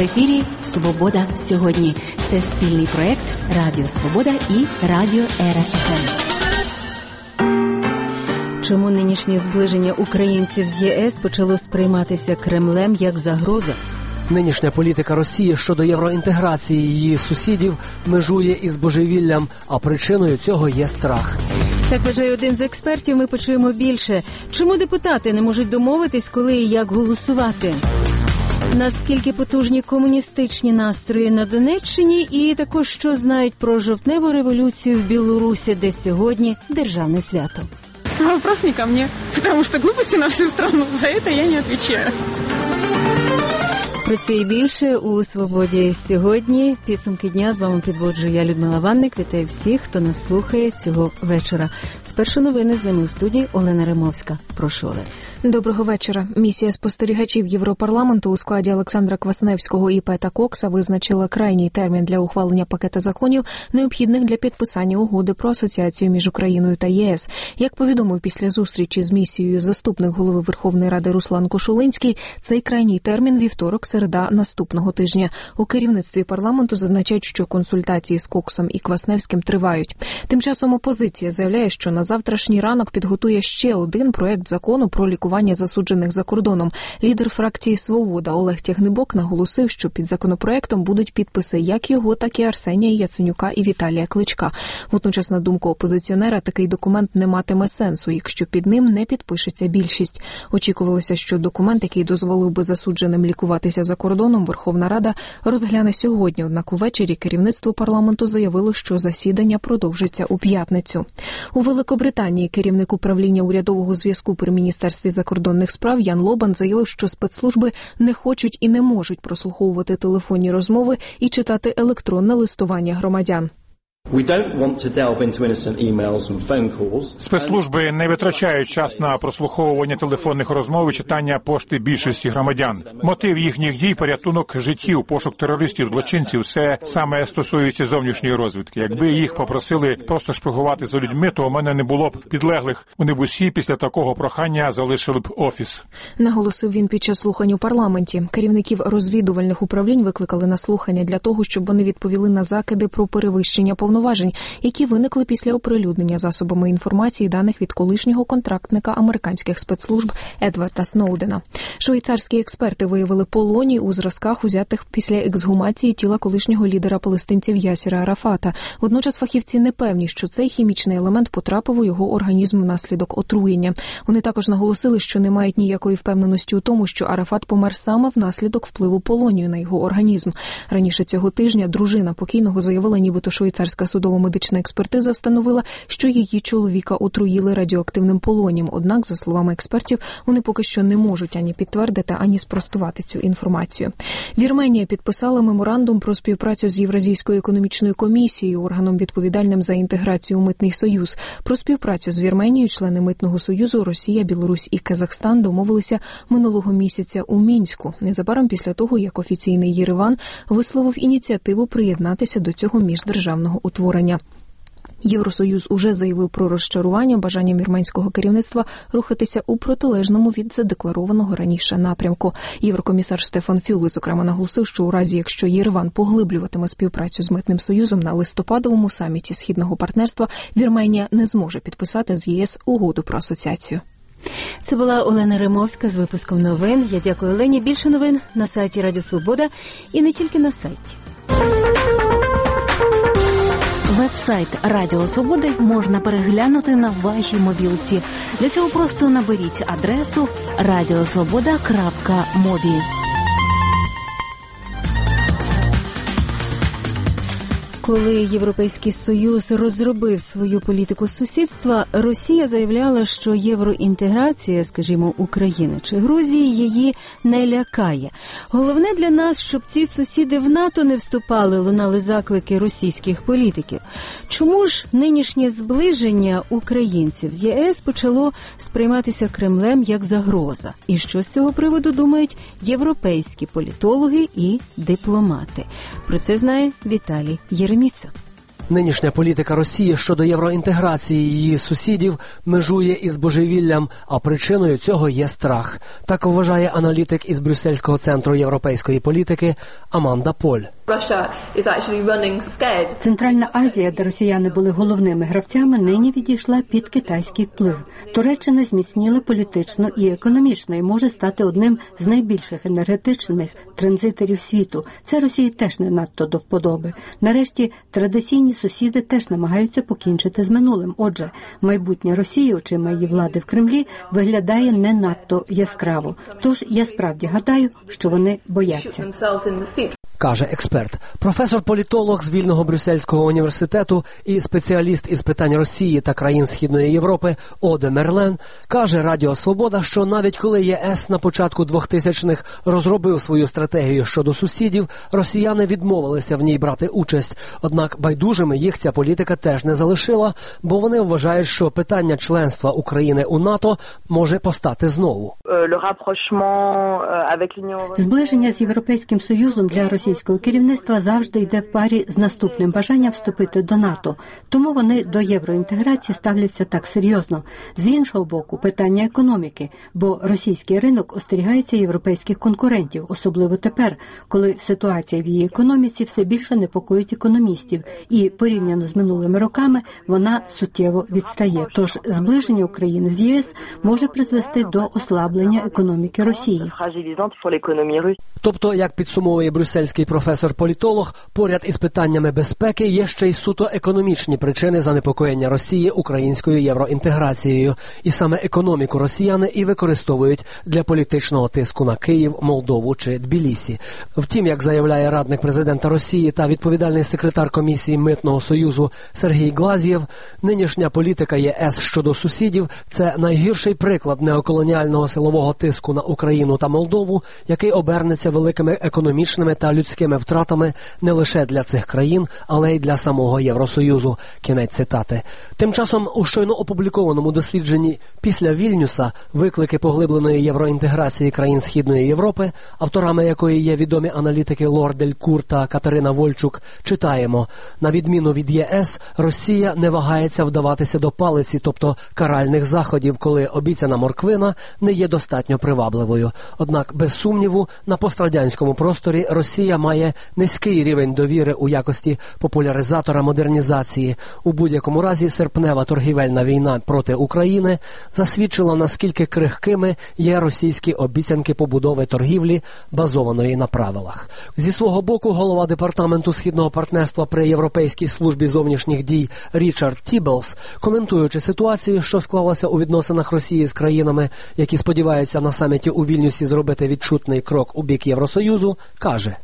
ефірі «Свобода сьогодні». Це спільний проєкт «Радіо Свобода» і «Радіо РФМ». Чому нинішнє зближення українців з ЄС почало сприйматися Кремлем як загроза? Нинішня політика Росії щодо євроінтеграції її сусідів межує із божевіллям, а причиною цього є страх. Так вважає один з експертів, ми почуємо більше. Чому депутати не можуть домовитись, коли і як голосувати? Наскільки потужні комуністичні настрої на Донеччині і також що знають про жовтневу революцію в Білорусі, де сьогодні державне свято? Вопрос не ко мне, потому что глупости на всю страну. За это я не отвечаю. Про це і більше у «Свободі сьогодні». Підсумки дня з вами підводжу я, Людмила Ванник. Вітаю всіх, хто нас слухає цього вечора. Спершу новини, з ними у студії Олена Римовська. Прошу, Олена. Доброго вечора. Місія спостерігачів Європарламенту у складі Олександра Квасневського і Пета Кокса визначила крайній термін для ухвалення пакета законів, необхідних для підписання угоди про асоціацію між Україною та ЄС. Як повідомив після зустрічі з місією заступник голови Верховної Ради Руслан Кошулинський, цей крайній термін – вівторок-середа наступного тижня. У керівництві парламенту зазначають, що консультації з Коксом і Квасневським тривають. Тим часом опозиція заявляє, що на завтрашній ранок підготує ще один проект закону про лікування засуджених за кордоном. Лідер фракції «Свобода» Олег Тягнибок наголосив, що під законопроектом будуть підписи як його, так і Арсенія Яценюка і Віталія Кличка. Водночас, на думку опозиціонера, такий документ не матиме сенсу, якщо під ним не підпишеться більшість. Очікувалося, що документ, який дозволив би засудженим лікуватися за кордоном, Верховна Рада розгляне сьогодні. Однак увечері керівництво парламенту заявило, що засідання продовжиться у п'ятницю. У Великобританії керівник управління урядового зв'язку при Міністерстві закордонних справ Ян Лобан заявив, що спецслужби не хочуть і не можуть прослуховувати телефонні розмови і читати електронне листування громадян. Спецслужби не витрачають час на прослуховування телефонних розмов і читання пошти більшості громадян. Мотив їхніх дій – порятунок життів, пошук терористів, злочинців – все саме стосується зовнішньої розвідки. Якби їх попросили просто шпигувати за людьми, то у мене не було б підлеглих. Вони б усі після такого прохання залишили б офіс. Наголосив він під час слухань у парламенті. Керівників розвідувальних управлінь викликали на слухання для того, щоб вони відповіли на закиди про перевищення повноважень, які виникли після оприлюднення засобами інформації даних від колишнього контрактника американських спецслужб Едварда Сноудена. Швейцарські експерти виявили полоній у зразках, узятих після ексгумації тіла колишнього лідера палестинців Ясіра Арафата. Водночас фахівці не певні, що цей хімічний елемент потрапив у його організм внаслідок отруєння. Вони також наголосили, що не мають ніякої впевненості у тому, що Арафат помер саме внаслідок впливу полонію на його організм. Раніше цього тижня дружина покійного заявила, нібито швейцарська судово-медична експертиза встановила, що її чоловіка отруїли радіоактивним полонієм. Однак, за словами експертів, вони поки що не можуть ані підтвердити, ані спростувати цю інформацію. Вірменія підписала меморандум про співпрацю з Євразійською економічною комісією, органом відповідальним за інтеграцію у Митний союз. Про співпрацю з Вірменією члени Митного союзу Росія, Білорусь і Казахстан домовилися минулого місяця у Мінську, незабаром після того, як офіційний Єреван висловив ініціативу приєднатися до цього міждержавного утворення. Євросоюз уже заявив про розчарування бажанням вірменського керівництва рухатися у протилежному від задекларованого раніше напрямку. Єврокомісар Штефан Фюле, зокрема, наголосив, що у разі, якщо Єреван поглиблюватиме співпрацю з Митним союзом на листопадовому саміті Східного партнерства, Вірменія не зможе підписати з ЄС угоду про асоціацію. Це була Олена Римовська з випуском новин. Я дякую Олені. Більше новин на сайті Радіо Свобода і не тільки на сайті. Веб-сайт Радіо Свободи можна переглянути на вашій мобілці. Для цього просто наберіть адресу radiosvoboda.mobi. Коли Європейський Союз розробив свою політику сусідства, Росія заявляла, що євроінтеграція, скажімо, України чи Грузії, її не лякає. Головне для нас, щоб ці сусіди в НАТО не вступали, лунали заклики російських політиків. Чому ж нинішнє зближення українців з ЄС почало сприйматися Кремлем як загроза? І що з цього приводу думають європейські політологи і дипломати? Про це знає Віталій Єреміца. Нинішня політика Росії щодо євроінтеграції її сусідів межує із божевіллям, а причиною цього є страх. Так вважає аналітик із Брюссельського центру європейської політики Аманда Поль. Центральна Азія, де росіяни були головними гравцями, нині відійшла під китайський вплив. Туреччина зміцніла політично і економічно і може стати одним з найбільших енергетичних транзиторів світу. Це Росії теж не надто до вподоби. Нарешті, традиційні сусіди теж намагаються покінчити з минулим. Отже, майбутнє Росії очима її влади в Кремлі виглядає не надто яскраво. Тож я справді гадаю, що вони бояться. Каже експерт. Професор-політолог з Вільного Брюссельського університету і спеціаліст із питань Росії та країн Східної Європи Оде Мерлен каже Радіо Свобода, що навіть коли ЄС на початку 2000-х розробив свою стратегію щодо сусідів, росіяни відмовилися в ній брати участь. Однак байдужими їх ця політика теж не залишила, бо вони вважають, що питання членства України у НАТО може постати знову. Зближення з Європейським Союзом для російського керівництва завжди йде в парі з наступним бажанням вступити до НАТО. Тому вони до євроінтеграції ставляться так серйозно. З іншого боку, питання економіки, бо російський ринок остерігається європейських конкурентів, особливо тепер, коли ситуація в її економіці все більше непокоїть економістів, і порівняно з минулими роками вона суттєво відстає. Тож зближення України з ЄС може призвести до ослаблення економіки Росії. Тобто, як підсумовує брюссельський професор-політолог, поряд із питаннями безпеки є ще й суто економічні причини занепокоєння Росії українською євроінтеграцією. І саме економіку росіяни і використовують для політичного тиску на Київ, Молдову чи Тбілісі. Втім, як заявляє радник президента Росії та відповідальний секретар Комісії Митного Союзу Сергій Глазьєв, нинішня політика ЄС щодо сусідів – це найгірший приклад неоколоніального силового тиску на Україну та Молдову, який обернеться великими економічними та людськими втратами не лише для цих країн, але й для самого Євросоюзу. Кінець цитати. Тим часом у щойно опублікованому дослідженні «Після Вільнюса. Виклики поглибленої євроінтеграції країн Східної Європи», авторами якої є відомі аналітики Лор Делькур та Катерина Вольчук, читаємо: на відміну від ЄС, Росія не вагається вдаватися до палиці, тобто каральних заходів, коли обіцяна морквина не є достатньо привабливою. Однак, без сумніву, на пострадянському просторі Росія має низький рівень довіри у якості популяризатора модернізації. У будь-якому разі серпнева торгівельна війна проти України засвідчила, наскільки крихкими є російські обіцянки побудови торгівлі, базованої на правилах. Зі свого боку, голова департаменту Східного партнерства при Європейській службі зовнішніх дій Річард Тібелс, коментуючи ситуацію, що склалася у відносинах Росії з країнами, які сподіваються на саміті у Вільнюсі зробити відчутний крок у бік Євросоюзу, каже: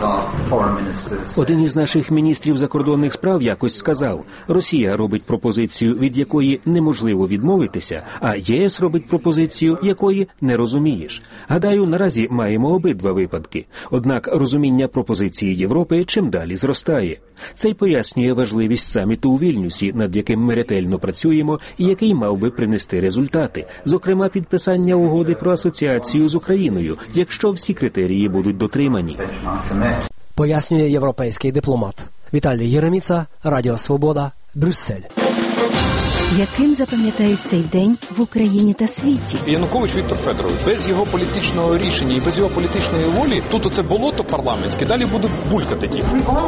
один із наших міністрів закордонних справ якось сказав: Росія робить пропозицію, від якої неможливо відмовитися, а ЄС робить пропозицію, якої не розумієш. Гадаю, наразі маємо обидва випадки. Однак розуміння пропозиції Європи чим далі зростає. Це й пояснює важливість саміту у Вільнюсі, над яким ми ретельно працюємо і який мав би принести результати, зокрема підписання угоди про асоціацію з Україною, якщо всі критерії будуть дотримані. Пояснює європейський дипломат. Віталій Єреміца, Радіо Свобода, Брюссель. Яким запам'ятають цей день в Україні та світі? Янукович Віктор Федорович. Без його політичного рішення і без його політичної волі тут оце болото парламентське далі буде булькати тільки.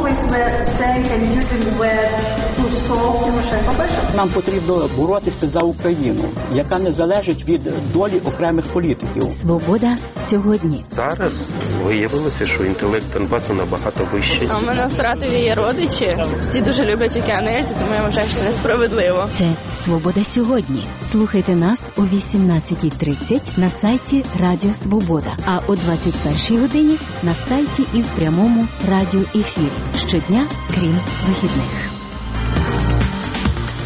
Нам потрібно боротися за Україну, яка не залежить від долі окремих політиків. Свобода сьогодні. Зараз виявилося, що інтелект Донбасу набагато вищий. У мене в Саратові є родичі. Всі дуже люблять океанельзи, тому я вважаю, що це несправедливо. Це «Свобода сьогодні». Слухайте нас о 18:30 на сайті Радіо Свобода, а о 21:00 годині на сайті і в прямому радіоефірі. Щодня, крім вихідних.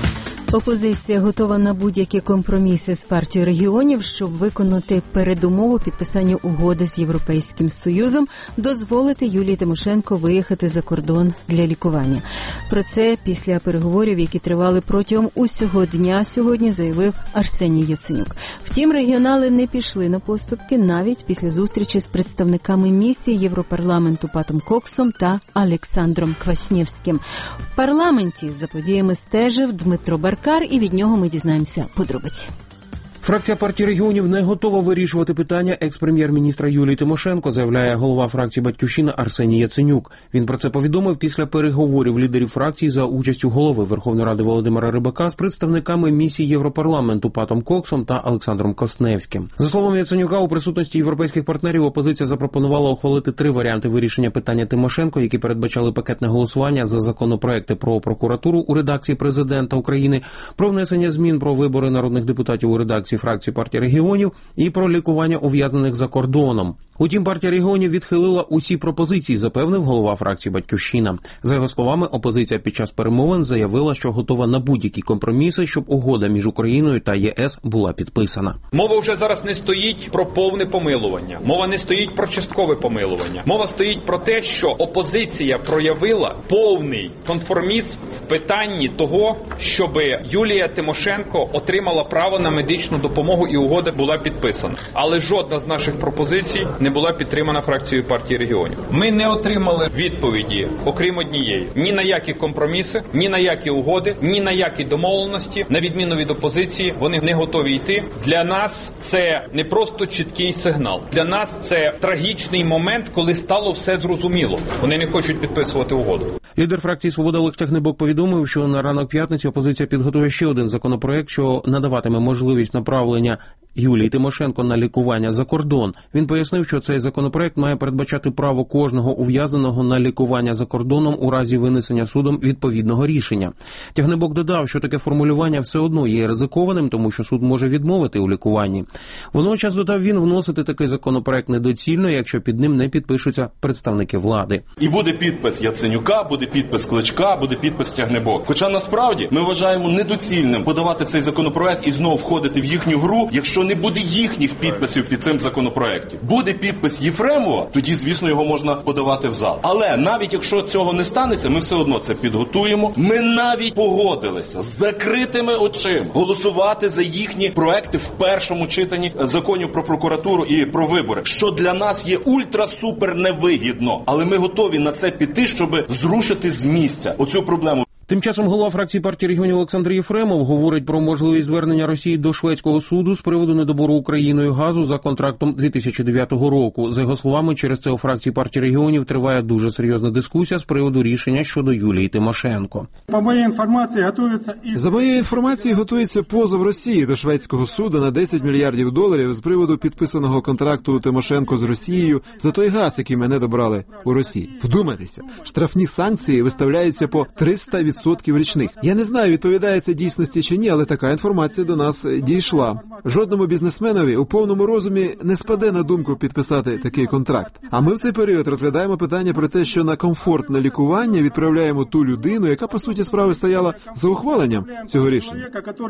Опозиція готова на будь-які компроміси з партією регіонів, щоб виконати передумову підписання угоди з Європейським Союзом, дозволити Юлії Тимошенко виїхати за кордон для лікування. Про це після переговорів, які тривали протягом усього дня сьогодні, заявив Арсеній Яценюк. Втім, регіонали не пішли на поступки навіть після зустрічі з представниками місії Європарламенту Патом Коксом та Олександром Кваснєвським. В парламенті за подіями стежив Дмитро Баркар, і від нього ми дізнаємося подробиці. Фракція партії регіонів не готова вирішувати питання екс-прем'єр-міністра Юлії Тимошенко, заявляє голова фракції «Батьківщина» Арсеній Яценюк. Він про це повідомив після переговорів лідерів фракції за участю голови Верховної Ради Володимира Рибака з представниками місії Європарламенту Патом Коксом та Олександром Кваснєвським. За словами Яценюка, у присутності європейських партнерів опозиція запропонувала ухвалити 3 варіанти вирішення питання Тимошенко, які передбачали пакетне голосування за законопроекти про прокуратуру у редакції президента України, про внесення змін про вибори народних депутатів у редакції фракції партії регіонів і про лікування ув'язнених за кордоном. Утім, партія регіонів відхилила усі пропозиції, запевнив голова фракції «Батьківщина». За його словами, опозиція під час перемовин заявила, що готова на будь-які компроміси, щоб угода між Україною та ЄС була підписана. Мова вже зараз не стоїть про повне помилування. Мова не стоїть про часткове помилування. Мова стоїть про те, що опозиція проявила повний конформізм в питанні того, щоб Юлія Тимошенко отримала право на медичну допомогу і угода була підписана. Але жодна з наших пропозицій не була підтримана фракцією партії регіонів. Ми не отримали відповіді, окрім однієї, ні на які компроміси, ні на які угоди, ні на які домовленості. На відміну від опозиції, вони не готові йти. Для нас це не просто чіткий сигнал. Для нас це трагічний момент, коли стало все зрозуміло. Вони не хочуть підписувати угоду. Лідер фракції «Свобода» Олег Тягнебок повідомив, що на ранок п'ятниці опозиція підготує ще один законопроект, що надаватиме можливість направлення Юлії Тимошенко на лікування за кордон. Він пояснив, що цей законопроект має передбачати право кожного ув'язненого на лікування за кордоном у разі винесення судом відповідного рішення. Тягнебок додав, що таке формулювання все одно є ризикованим, тому що суд може відмовити у лікуванні. Водночас, додав він, вносити такий законопроект недоцільно, якщо під ним не підпишуться представники влади. І буде підпис Яценюка, буде підпис Кличка, буде підпис Тягнебок. Хоча насправді ми вважаємо недоцільним подавати цей законопроект і знову входити в їхню гру, якщо не буде їхніх підписів під цим законопроектом. Буде підпис Єфремова, тоді, звісно, його можна подавати в зал. Але навіть якщо цього не станеться, ми все одно це підготуємо. Ми навіть погодилися з закритими очима голосувати за їхні проекти в першому читанні законів про прокуратуру і про вибори, що для нас є ультра-супер невигідно. Але ми готові на це піти, щоб зрушити з місця оцю проблему. Тим часом голова фракції партії регіонів Олександр Єфремов говорить про можливість звернення Росії до шведського суду з приводу недобору Україною газу за контрактом 2009 року. За його словами, через це у фракції партії регіонів триває дуже серйозна дискусія з приводу рішення щодо Юлії Тимошенко. За моєю інформацією, готується позов Росії до шведського суду на $10 мільярдів з приводу підписаного контракту Тимошенко з Росією за той газ, який мене добрали у Росії. Вдумайтеся, штрафні санкції виставляються по 300% річних. Я не знаю, відповідає це дійсності чи ні, але така інформація до нас дійшла. Жодному бізнесменові у повному розумі не спаде на думку підписати такий контракт. А ми в цей період розглядаємо питання про те, що на комфортне лікування відправляємо ту людину, яка, по суті справи, стояла за ухваленням цього рішення.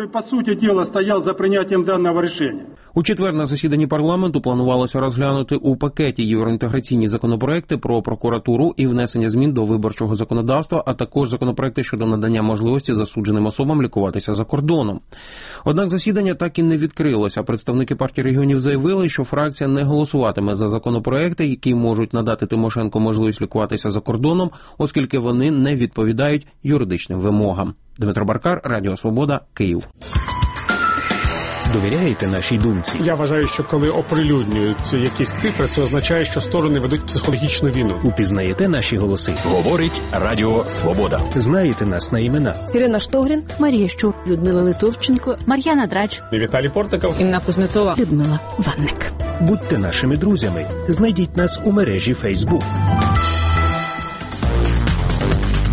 У четвер на засіданні парламенту планувалося розглянути у пакеті євроінтеграційні законопроекти про прокуратуру і внесення змін до виборчого законодавства, а також законопроекти щодо надання можливості засудженим особам лікуватися за кордоном. Однак засідання так і не відкрилося. Представники партії регіонів заявили, що фракція не голосуватиме за законопроекти, які можуть надати Тимошенко можливість лікуватися за кордоном, оскільки вони не відповідають юридичним вимогам. Дмитро Баркар, Радіо Свобода, Київ. Довіряєте нашій думці? Я вважаю, що коли оприлюднюються якісь цифри, це означає, що сторони ведуть психологічну війну. Упізнаєте наші голоси? Говорить Радіо Свобода. Знаєте нас на імена? Ірина Штогрін, Марія Щур, Людмила Литовченко, Мар'яна Драч, Віталій Портников, Інна Кузнецова, Людмила Ванник. Будьте нашими друзями. Знайдіть нас у мережі Facebook.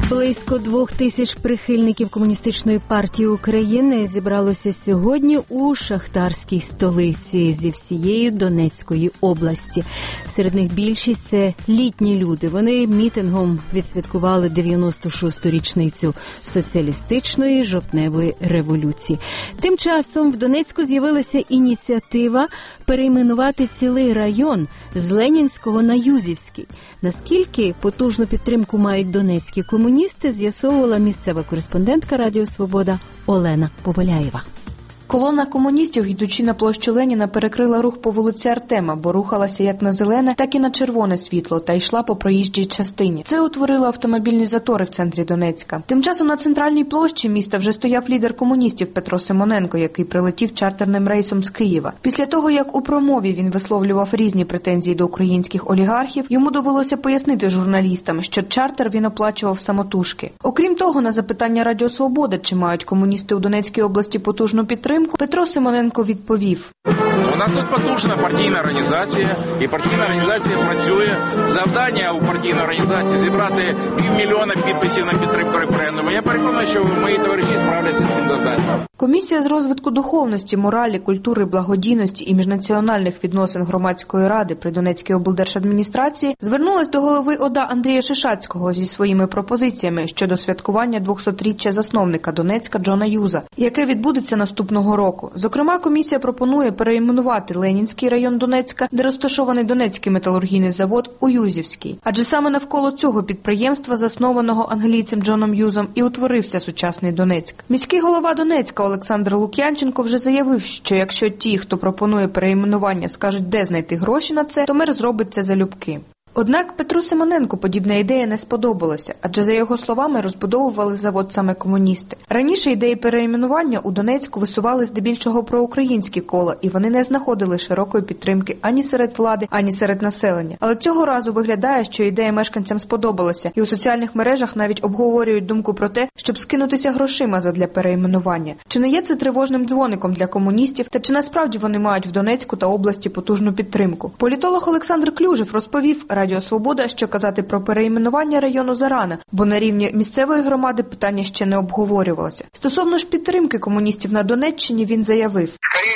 Близько 2000 прихильників Комуністичної партії України зібралося сьогодні у шахтарській столиці зі всієї Донецької області. Серед них більшість – це літні люди. Вони мітингом відсвяткували 96-ту річницю соціалістичної жовтневої революції. Тим часом в Донецьку з'явилася ініціатива перейменувати цілий район з Ленінського на Юзівський. Наскільки потужну підтримку мають донецькі комуністи, з'ясовувала місцева кореспондентка Радіо Свобода Олена Поваляєва. Колона комуністів, йдучи на площу Леніна, перекрила рух по вулиці Артема, бо рухалася як на зелене, так і на червоне світло та йшла по проїжджій частині. Це утворило автомобільні затори в центрі Донецька. Тим часом на центральній площі міста вже стояв лідер комуністів Петро Симоненко, який прилетів чартерним рейсом з Києва. Після того, як у промові він висловлював різні претензії до українських олігархів, йому довелося пояснити журналістам, що чартер він оплачував самотужки. Окрім того, на запитання Радіо Свобода, чи мають комуністи у Донецькій області потужну підтримку, Петро Симоненко відповів: у нас тут потужна партійна організація, і партійна організація працює. Завдання у партійної організації зібрати 500 000 підписів на підтримку референдуму. Я переконаний, що мої товариші справляться з цим завданням. Комісія з розвитку духовності, моралі, культури, благодійності і міжнаціональних відносин громадської ради при Донецькій облдержадміністрації звернулась до голови ОДА Андрія Шишацького зі своїми пропозиціями щодо святкування 200-річчя засновника Донецька Джона Юза, яке відбудеться наступного року. Зокрема, комісія пропонує перейменувати Ленінський район Донецька, де розташований Донецький металургійний завод, у Юзівський. Адже саме навколо цього підприємства, заснованого англійцем Джоном Юзом, і утворився сучасний Донецьк. Міський голова Донецька Олександр Лук'янченко вже заявив, що якщо ті, хто пропонує перейменування, скажуть, де знайти гроші на це, то мер зробить це залюбки. Однак Петру Симоненку подібна ідея не сподобалася, адже, за його словами, розбудовували завод саме комуністи. Раніше ідеї перейменування у Донецьку висували здебільшого проукраїнські кола, і вони не знаходили широкої підтримки ані серед влади, ані серед населення. Але цього разу виглядає, що ідея мешканцям сподобалася, і у соціальних мережах навіть обговорюють думку про те, щоб скинутися грошима задля перейменування. Чи не є це тривожним дзвоником для комуністів, та чи насправді вони мають в Донецьку та області потужну підтримку? Політолог Олександр Клюжев розповів Радіо Свобода, що казати про перейменування району зарано, бо на рівні місцевої громади питання ще не обговорювалося. Стосовно ж підтримки комуністів на Донеччині він заявив: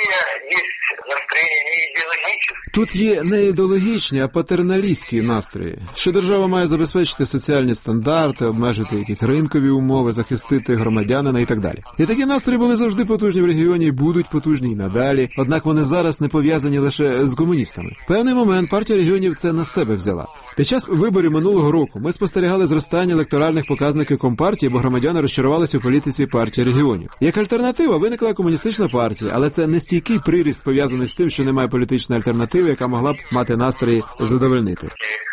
тут є не ідеологічні, а патерналістські настрої, що держава має забезпечити соціальні стандарти, обмежити якісь ринкові умови, захистити громадянина і так далі. І такі настрої були завжди потужні в регіоні і будуть потужні й надалі, однак вони зараз не пов'язані лише з комуністами. В певний момент партія регіонів це на себе взяла. Під час виборів минулого року ми спостерігали зростання електоральних показників Компартії, бо громадяни розчарувалися у політиці партії регіонів. Як альтернатива виникла комуністична партія, але це не стійкий приріст, пов'язаний з тим, що немає політичної альтернативи, яка могла б мати настрої задовольнити.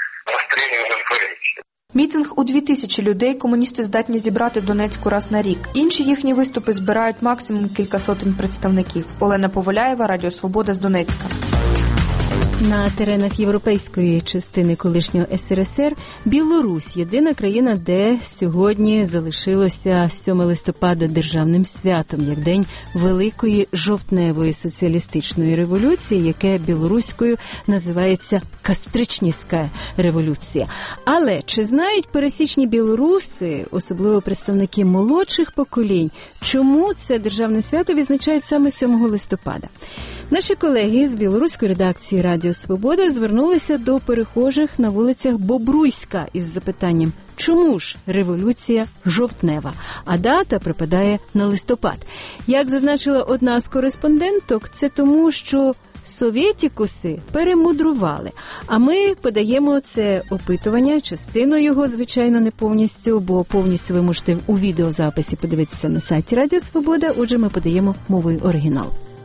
Мітинг у 2000 людей комуністи здатні зібрати в Донецьку раз на рік. Інші їхні виступи збирають максимум кілька сотень представників. Олена Поваляєва, Радіо Свобода з Донецька. На теренах європейської частини колишнього СРСР Білорусь – єдина країна, де сьогодні залишилося 7 листопада державним святом, як День Великої жовтневої соціалістичної революції, яке білоруською називається Кастричніська революція. Але чи знають пересічні білоруси, особливо представники молодших поколінь, чому це державне свято відзначають саме 7 листопада? Наші колеги з білоруської редакції Радіо Свобода звернулися до перехожих на вулицях Бобруйська із запитанням, чому ж революція жовтнева, а дата припадає на листопад. Як зазначила одна з кореспонденток, це тому, що совєтікуси перемудрували. А ми подаємо це опитування, частину його, звичайно, не повністю, бо повністю ви можете у відеозаписі подивитися на сайті Радіо Свобода, отже, ми подаємо мовою оригінал.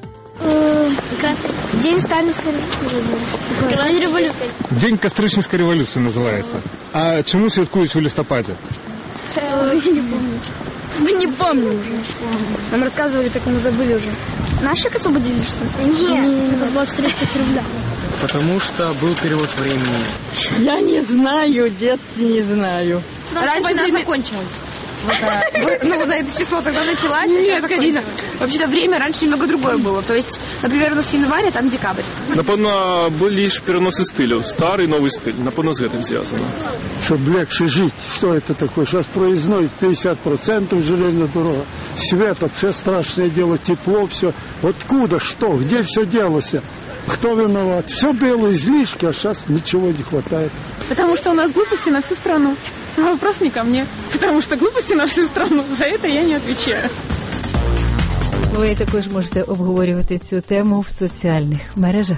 День Сталинской революции. День Кастричницкой революции называется. А чему святкують у листопаде? Я не помню. Мы не помним уже. Нам рассказывали, так мы забыли уже. Наших освободили, что ли? Нет. 23 февраля. Потому что был перевод времени. Я не знаю, дед, не знаю. Раньше война закончилась. за это число тогда началась? Нет, Карина. Вообще-то время раньше немного другое было. То есть, например, у нас январь, а там декабрь. Напевно, більш переноси стилю. Старий, новий стиль. Напевно, з цим зв'язано. Щоб легше жити. Що це таке? Зараз проїзною 50% железна дорога. Свет, вообще страшное дело. Тепло, все. Откуда, что, где все делалось? Кто виноват? Все было излишки, а сейчас ничего не хватает. Потому что у нас глупости на всю страну. Вопрос не ко мне. Потому что глупости на всю страну. За это я не отвечаю. Ви також можете обговорювати цю тему в соціальних мережах.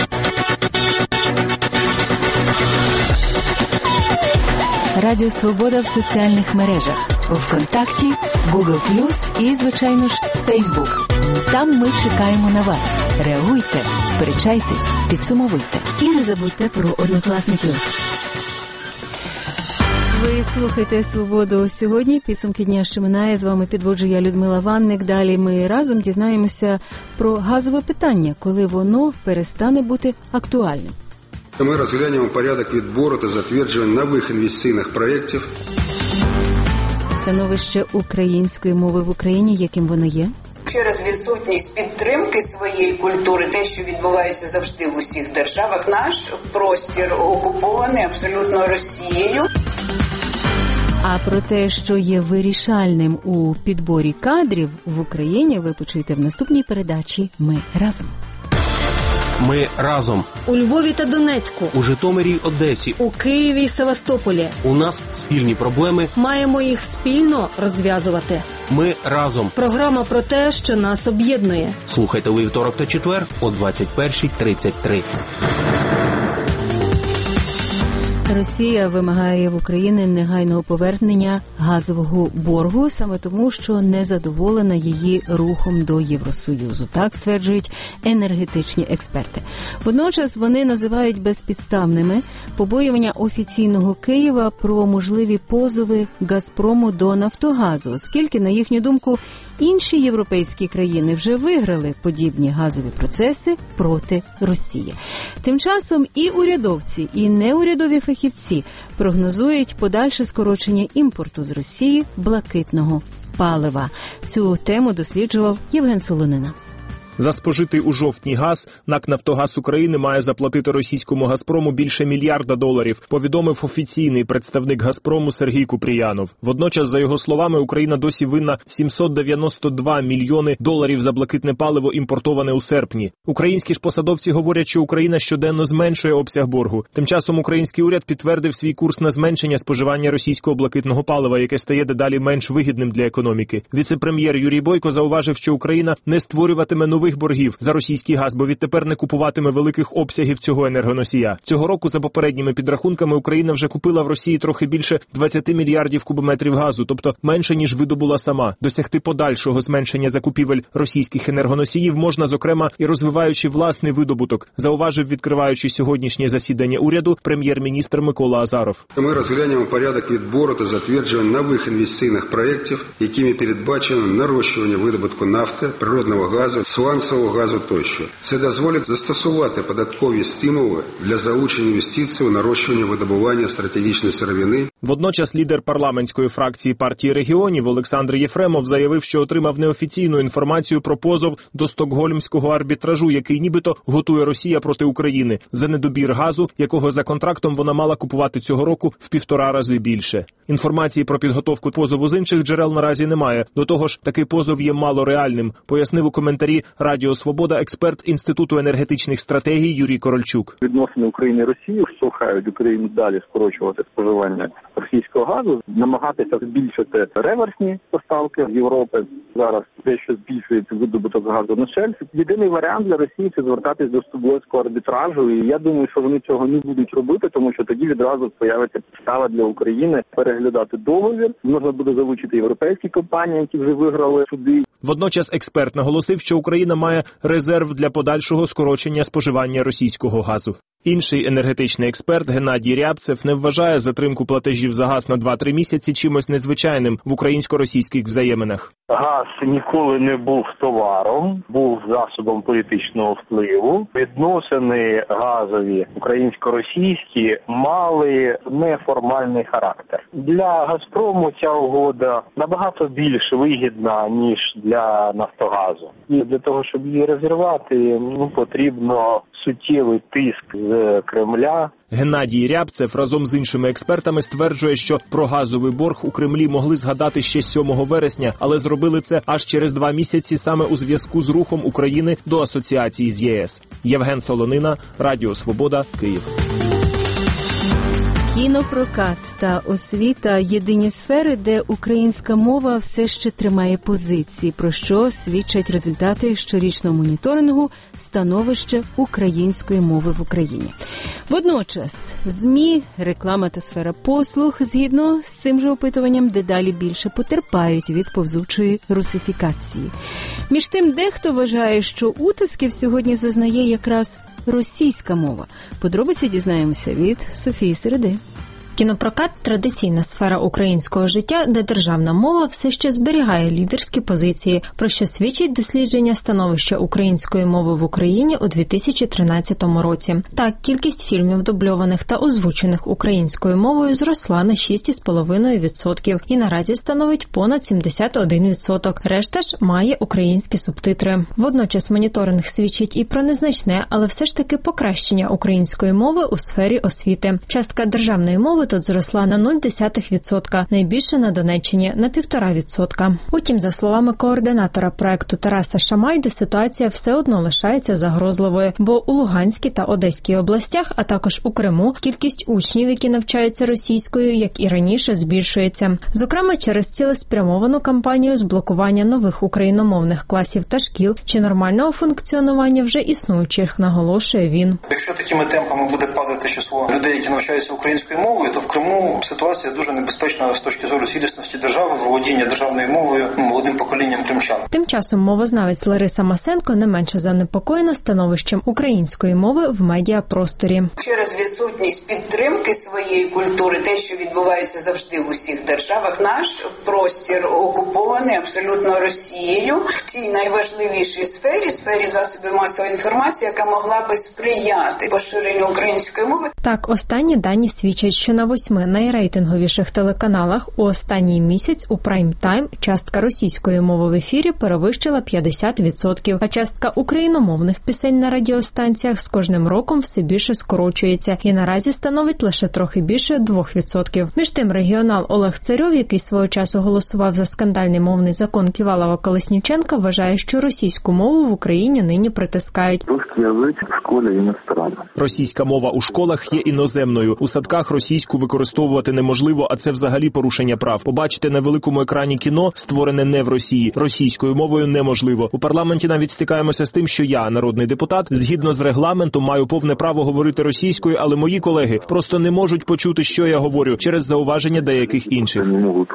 Радіо Свобода в соціальних мережах. ВКонтакті, Google+, і, звичайно ж, Facebook. Там ми чекаємо на вас. Реагуйте, сперечайтесь, підсумовуйте. І не забудьте про Однокласників. Ви слухаєте «Свободу» сьогодні. Підсумки дня, що минає. З вами підводжу я, Людмила Ванник. Далі ми разом дізнаємося про газове питання, коли воно перестане бути актуальним. Ми розглянемо порядок відбору та затвердження нових інвестиційних проєктів. Становище української мови в Україні, яким воно є? Через відсутність підтримки своєї культури, те, що відбувається завжди в усіх державах, наш простір окупований абсолютно Росією. А про те, що є вирішальним у підборі кадрів в Україні, ви почуєте в наступній передачі «Ми разом». Ми разом. У Львові та Донецьку. У Житомирі, Одесі. У Києві і Севастополі. У нас спільні проблеми. Маємо їх спільно розв'язувати. Ми разом. Програма про те, що нас об'єднує. Слухайте у вівторок та четвер о 21:33. Росія вимагає в Україні негайного повернення газового боргу, саме тому, що не задоволена її рухом до Євросоюзу. Так стверджують енергетичні експерти. Водночас вони називають безпідставними побоювання офіційного Києва про можливі позови «Газпрому» до «Нафтогазу», оскільки, на їхню думку, інші європейські країни вже виграли подібні газові процеси проти Росії. Тим часом і урядовці, і неурядові фахівці прогнозують подальше скорочення імпорту з Росії блакитного палива. Цю тему досліджував Євген Солонина. За спожитий у жовтні газ НАК «Нафтогаз України» має заплатити російському «Газпрому» більше $1 мільярда, повідомив офіційний представник «Газпрому» Сергій Купріянов. Водночас, за його словами, Україна досі винна $792 мільйони за блакитне паливо, імпортоване у серпні. Українські ж посадовці говорять, що Україна щоденно зменшує обсяг боргу. Тим часом український уряд підтвердив свій курс на зменшення споживання російського блакитного палива, яке стає дедалі менш вигідним для економіки. Віце-прем'єр Юрій Бойко зауважив, що Україна не створюватиме нових боргів за російський газ, бо відтепер не купуватиме великих обсягів цього енергоносія. Цього року, за попередніми підрахунками, Україна вже купила в Росії трохи більше 20 мільярдів кубометрів газу, тобто менше, ніж видобула сама. Досягти подальшого зменшення закупівель російських енергоносіїв можна, зокрема, і розвиваючи власний видобуток, зауважив, відкриваючи сьогоднішнє засідання уряду, прем'єр-міністр Микола Азаров. Ми розглянемо порядок відбору та затвердження нових інвестиційних проєктів, якими передбачено нарощування видобутку нафти, природного газу, сланцевого газу тощо. Це дозволить застосувати податкові стимули для залучення інвестицій у нарощування видобування стратегічної сировини. Водночас лідер парламентської фракції партії регіонів Олександр Єфремов заявив, що отримав неофіційну інформацію про позов до Стокгольмського арбітражу, який нібито готує Росія проти України за недобір газу, якого за контрактом вона мала купувати цього року в 1,5 рази більше. Інформації про підготовку позову з інших джерел наразі немає. До того ж, такий позов є малореальним, пояснив у коментарі Радіо Свобода експерт Інституту енергетичних стратегій Юрій Корольчук. Відносини України і Росії штовхають Україну далі скорочувати споживання російського газу, намагатися збільшити реверсні поставки з Європи. Зараз дещо збільшується видобуток газу на шельфі. Єдиний варіант для Росії – це звертатись до Стокгольмського арбітражу. І я думаю, що вони цього не будуть робити, тому що тоді відразу з'явиться підстава для України переглядати договір. Можна буде залучити європейські компанії, які вже виграли суди. Водночас експерт наголосив, що Україна має резерв для подальшого скорочення споживання російського газу. Інший енергетичний експерт Геннадій Рябцев не вважає затримку платежів за газ на 2-3 місяці чимось незвичайним в українсько-російських взаєминах. Газ ніколи не був товаром, був засобом політичного впливу. Відносини газові українсько-російські мали неформальний характер. Для «Газпрому» ця угода набагато більш вигідна, ніж для «Нафтогазу». І для того, щоб її розірвати, потрібно суттєвий тиск з Кремля. Геннадій Рябцев разом з іншими експертами стверджує, що про газовий борг у Кремлі могли згадати ще 7 вересня, але зробили це аж через 2 місяці саме у зв'язку з рухом України до асоціації з ЄС. Євген Солонина, Радіо Свобода, Київ. Кінопрокат та освіта – єдині сфери, де українська мова все ще тримає позиції, про що свідчать результати щорічного моніторингу становища української мови в Україні. Водночас ЗМІ, реклама та сфера послуг, згідно з цим же опитуванням, дедалі більше потерпають від повзучої русифікації. Між тим, дехто вважає, що утисків сьогодні зазнає якраз російська мова. Подробиці дізнаємося від Софії Середи. Кінопрокат – традиційна сфера українського життя, де державна мова все ще зберігає лідерські позиції, про що свідчить дослідження становища української мови в Україні у 2013 році. Так, кількість фільмів, дубльованих та озвучених українською мовою, зросла на 6,5% і наразі становить понад 71%. Решта ж має українські субтитри. Водночас моніторинг свідчить і про незначне, але все ж таки покращення української мови у сфері освіти. Частка державної мови тут зросла на 0,1%, найбільше на Донеччині – на 1,5%. Утім, за словами координатора проекту Тараса Шамайди, ситуація все одно лишається загрозливою, бо у Луганській та Одеській областях, а також у Криму, кількість учнів, які навчаються російською, як і раніше, збільшується. Зокрема, через цілеспрямовану кампанію з блокування нових україномовних класів та шкіл чи нормального функціонування вже існуючих, наголошує він. Якщо такими темпами буде падати число людей, які навчаються українською мовою, то в Криму ситуація дуже небезпечна з точки зору цілісності держави, володіння державною мовою молодим поколінням кримчан. Тим часом мовознавець Лариса Масенко не менше занепокоєна становищем української мови в медіапросторі. Через відсутність підтримки своєї культури, те, що відбувається завжди в усіх державах, наш простір окупований абсолютно Росією в тій найважливішій сфері засобів масової інформації, яка могла би сприяти поширенню української мови. Так, останні дані свідчать, що на 8 найрейтинговіших телеканалах у останній місяць у прайм-тайм частка російської мови в ефірі перевищила 50%, а частка україномовних пісень на радіостанціях з кожним роком все більше скорочується і наразі становить лише трохи більше 2%. Між тим, регіонал Олег Царьов, який свого часу голосував за скандальний мовний закон Ківалова-Колесніченка, вважає, що російську мову в Україні нині притискають. Русский язик в школі іностранний. Російська мова у школах є іноземною. У садках російську використовувати неможливо, а це взагалі порушення прав. Побачити на великому екрані кіно, створене не в Росії, російською мовою неможливо. У парламенті навіть стикаємося з тим, що я, народний депутат, згідно з регламентом маю повне право говорити російською, але мої колеги просто не можуть почути, що я говорю, через зауваження деяких інших.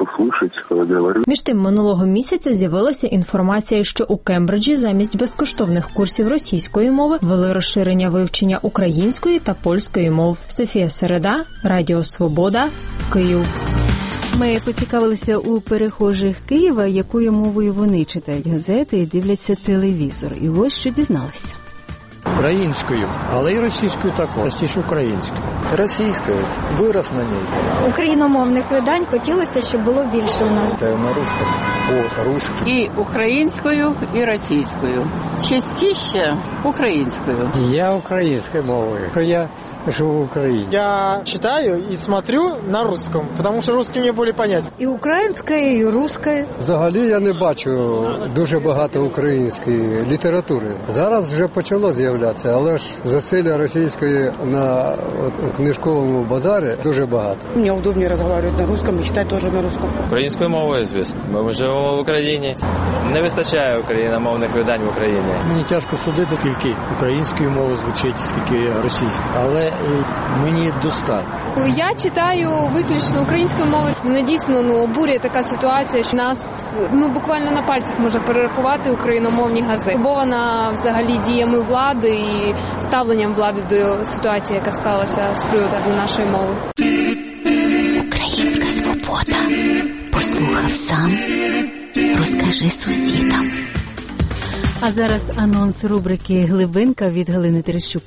Між тим, минулого місяця з'явилася інформація, що у Кембриджі замість безкоштовних курсів російської мови ввели розширення вивчення української та польської мов. Софія Середа, Радіо Свобода, Київ. Ми поцікавилися у перехожих Києва, якою мовою вони читають газети і дивляться телевізор. І ось що дізналися. Українською, але й російською також, частіше українською. Російською, вирос на ній. Україномовних видань хотілося, щоб було більше у нас. Та на русском, по-русски. І українською, і російською. Частіше українською. Я українською мовою, я живу в Україні. Я читаю і смотрю на русском, тому що русский мені більше понятен. І українською, і руською. Взагалі я не бачу дуже багато української літератури. Зараз вже почало з'являтися, але ж засилля російської на книжковому базарі дуже багато. Мені удобніше розмовляти на русском і читати теж на русском. Українською мовою, звісно. Ми живемо живемо в Україні. Не вистачає україномовних видань в Україні. Мені тяжко судити, скільки української мови звучить, скільки російської. Але мені достатньо. Я читаю виключно українською мовою. Мене дійсно обурює така ситуація, що нас буквально на пальцях можна перерахувати україномовні газети. Турбована взагалі діями влади і ставленням влади до ситуації, яка склалася з приводу нашої мови. Українська свобода. Послухав сам, розкажи сусідам. А зараз анонс рубрики «Глибинка» від Галини Терещук.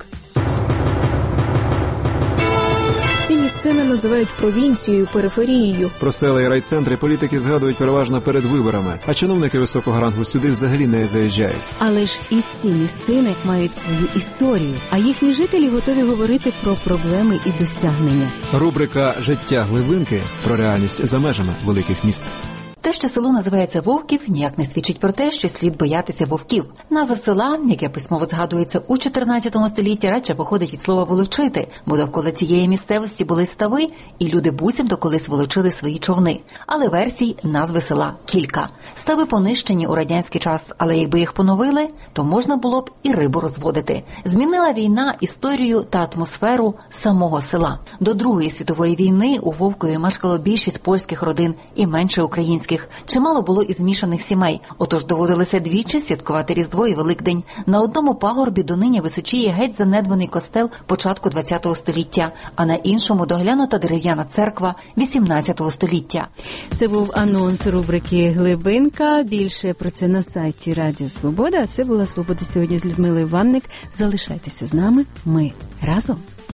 Ці місцини називають провінцією, периферією. Про села і райцентри політики згадують переважно перед виборами, а чиновники високого рангу сюди взагалі не заїжджають. Але ж і ці місцини мають свою історію, а їхні жителі готові говорити про проблеми і досягнення. Рубрика «Життя глибинки» про реальність за межами великих міст. Те, що село називається Вовків, ніяк не свідчить про те, що слід боятися вовків. Назва села, яке письмово згадується у 14 столітті, радше походить від слова «волочити», бо довкола цієї місцевості були стави, і люди буцімто колись волочили свої човни. Але версій назви села кілька. Стави понищені у радянський час, але якби їх поновили, то можна було б і рибу розводити. Змінила війна історію та атмосферу самого села. До Другої світової війни у Вовкові мешкало більшість польських родин і менше українських. Чимало було і змішаних сімей, отож доводилося двічі святкувати Різдво і Великдень. На одному пагорбі донині височіє геть занедбаний костел початку ХХ століття, а на іншому доглянута дерев'яна церква XVIII століття. Це був анонс рубрики «Глибинка». Більше про це на сайті Радіо Свобода. А це була «Свобода сьогодні» з Людмилою Ванник. Залишайтеся з нами. Ми разом.